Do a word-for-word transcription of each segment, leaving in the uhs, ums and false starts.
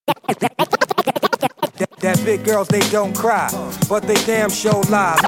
That big girls, they don't cry, but they damn show live.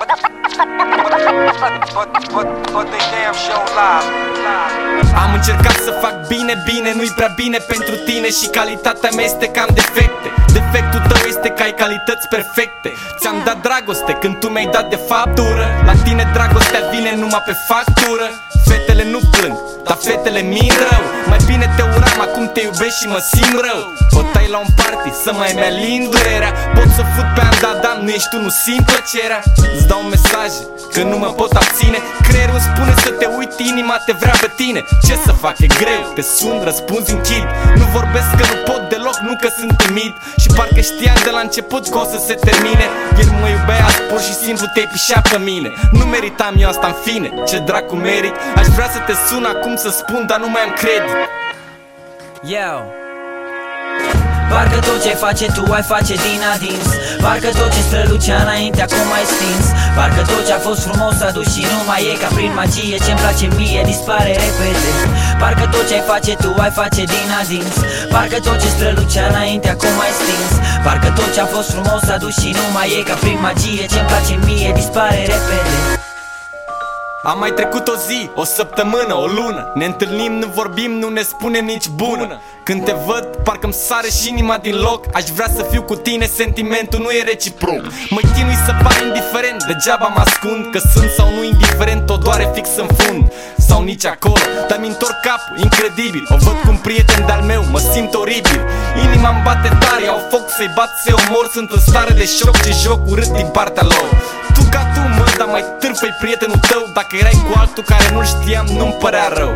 But, but, but they damn show live. Am încercat să fac bine, bine, nu-i prea bine pentru tine și calitatea mea este că am defecte. Defectul tău este că ai calități perfecte. Ți-am dat dragoste când tu mi-ai dat de faptură. La tine dragostea vine numai pe factură. Fetele nu plâng, dar fetele min rău. Mai bine te uram, acum te iubesc și mă simt rău. O tai la un party să mai mi-alin durerea. Pot să fut pe Andadam, nu ești tu, nu simt plăcerea. Îți dau mesaje, că nu mă pot abține. Creierul îmi spune să te uiti, inima te vrea pe tine. Ce să fac, e greu, te sun, răspunzi închid. Nu vorbesc că nu pot deloc, nu că sunt timid. Și parcă știam de la început că o să se termine. Ieri mă iubea, pur și simplu te-ai pișat pe mine. Nu meritam eu asta în fine, ce dracu merit. Aș vrea să te sun acum să spun, dar nu mai am credit. Yo. Parcă tot ce face tu ai face din adins. Parcă tot ce strălucea înainte acum ai stins. Parcă tot ce a fost frumos s-a dus și nu mai e. Ca prin magie ce-mi place mie dispare repede. Parcă tot ce ai face tu ai face din adins. Parcă tot ce strălucea înainte acum ai stins. Parcă tot ce a fost frumos s-a dus și nu mai e. Ca prin magie ce-mi place mie dispare repede. Am mai trecut o zi, o săptămână, o lună. Ne întâlnim, nu vorbim, nu ne spunem nici bună. Când te văd, parcă-mi sare și inima din loc. Aș vrea să fiu cu tine, sentimentul nu e reciproc. Mă chinui să par indiferent, degeaba mă ascund. Că sunt sau nu indiferent, o doare fix în fund. Sau nici acolo, dar mi întorc capul, incredibil. O văd cu un prieten de-al meu, mă simt oribil. Inima-mi bate tare, iau foc să-i bat, să-i omor. Sunt în stare de șoc, ce joc urât din partea lor. Tu ca tu, mă, dar mai târfă-i prietenul tău. Dacă erai cu altul care nu-l știam, nu-mi părea rău.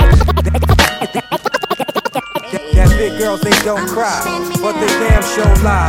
That big girls, they don't cry, but they damn show live.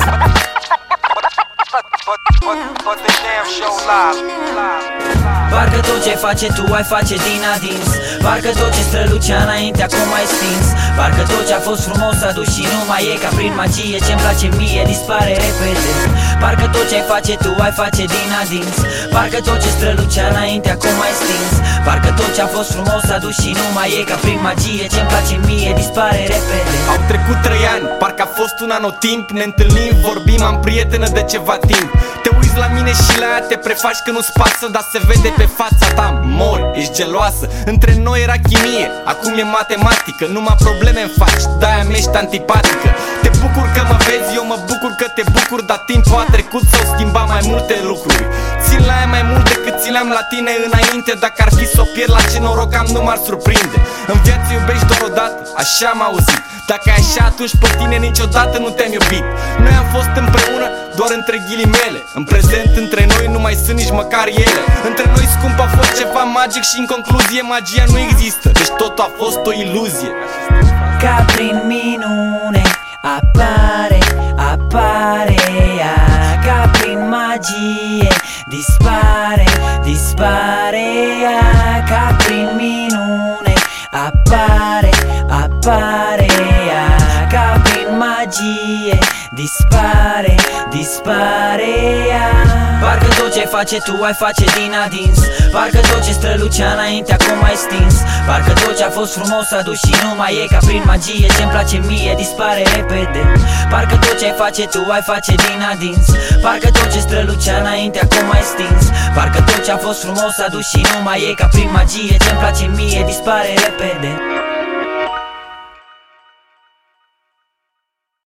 But, but, but they damn show live. Parcă tot ce face tu ai face din adins. Parcă tot ce strălucea înainte acum ai stins. Parcă tot ce a fost frumos s-a dus și nu mai e. Ca prin magie ce-mi place mie dispare repede. Parcă tot ce ai face tu ai face din adins. Parcă tot ce strălucea înainte acum ai stins. Parcă tot ce a fost frumos s-a dus și nu mai e. Ca prin magie ce-mi place mie dispare repede. Au trecut trei ani, parcă a fost un anotimp. Ne întâlnim, vorbim, am prietenă de ceva timp. Te uiți la mine și la ea, te prefaci că nu-ți pasă. Dar se vede pe fața ta, mori, ești geloasă. Între noi era chimie, acum e matematică. Numai probleme îmi faci, de-aia mi-ești antipatică. Te bucur că mă vezi, eu mă bucur că te bucur. Dar timpul a trecut, s-au schimbat mai multe lucruri. Țin la ea mai mult decât țineam la tine înainte. Dacă ar fi să o pierd, la ce noroc am, nu m-ar surprinde. În viață iubești doar odată, așa am auzit. Dacă e așa, atunci pe tine niciodată nu te-am iubit. Noi am fost împreună, doar între ghilimele. În prezent între noi nu mai sunt nici măcar ele. Între noi scump a fost ceva magic și în concluzie magia nu există. Deci totul a fost o iluzie. Ca prin minune apare, apare ea. Ca prin magie dispare, dispare ea. Ca prin minune apare, apare ea. Ca prin magie dispare, dispare ea. Parcă tot ce face tu ai face din adins. Parcă tot ce strălucea înainte acum ai stins. Parcă tot ce a fost frumos s-a dus și nu mai e. Ca prin magie ce-mi place mie dispare repede. Parcă tot ce face tu ai face din adins. Parcă tot ce strălucea înainte acum ai stins. Parcă tot ce a fost frumos s-a dus și nu mai e. Ca prin magie ce-mi place mie dispare repede.